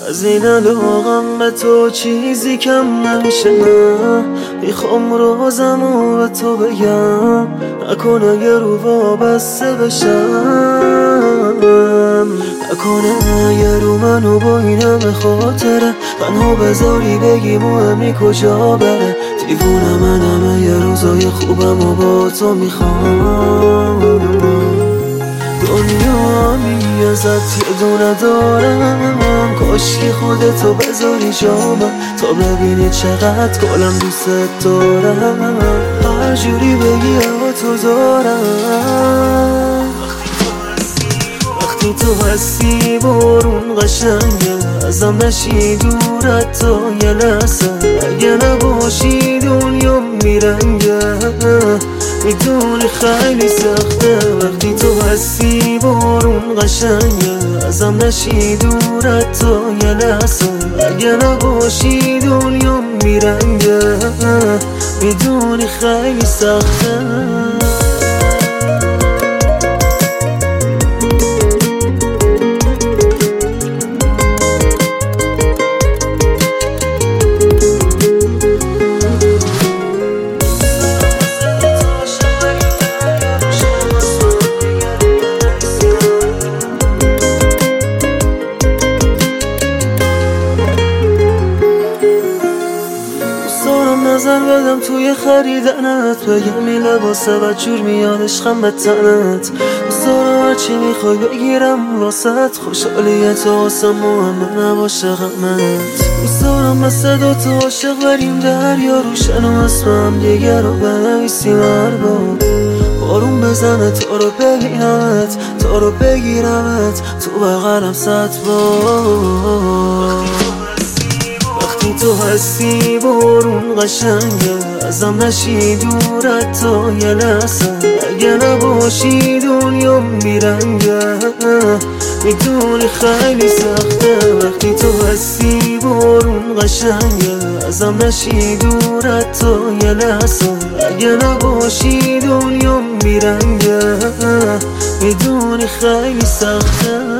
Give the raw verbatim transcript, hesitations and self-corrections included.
از این علاقم به تو چیزی کم نمیشه. نه میخوام رازمو به تو بگم، نکنه یه رو وابسته بشم، نکنه یه رو منو با این همه خاطره تنها بذاری بگی مهمی کجا بره. دیوونه منم یه روزای خوبم و با تو میخوام. دنیا همی ازت یه دونه دارم، کاشکی خودتو بذاری جامم تا ببینی چقدر کلم دوست دارم. هر جوری بگی اما تو دارم. وقتی تو هستی بارون قشنگه، ازم نشی دورت تا یه لحظه. اگه نباشی دنیا میرنگه، میدونی خیلی سخته. وقتی تو هستی بارون قشنگه، ازم نشی دورت تا یه لحظه. اگه نباشی دنیا میرنگه، میدونی خیلی سخته. نظر بدم توی خریدنت، بگم این لباسه و جور میاد عشقم به تنت. دوست دارم هرچی میخوای بگیرم واسط، خوشحالیت واسم مهمه نباشه غمت. دوست دارم مثل دوتا عاشق بریم دریا، روشن و اسمم دیگه رو بنویسیم هر بار. بارون بزنه تا رو ببینمت، تا رو بگیرمت تو بغلم صد بار. تو هستی بارون قشنگه، ازم نشی دورت تا یه لحظه. اگه نباشی دنیا میرنگه، میدونی خیلی سخته. وقتی تو هستی بارون قشنگه، ازم نشی دورت تا یه لحظه. اگه نباشی دنیا میرنگه، میدونی خیلی سخته.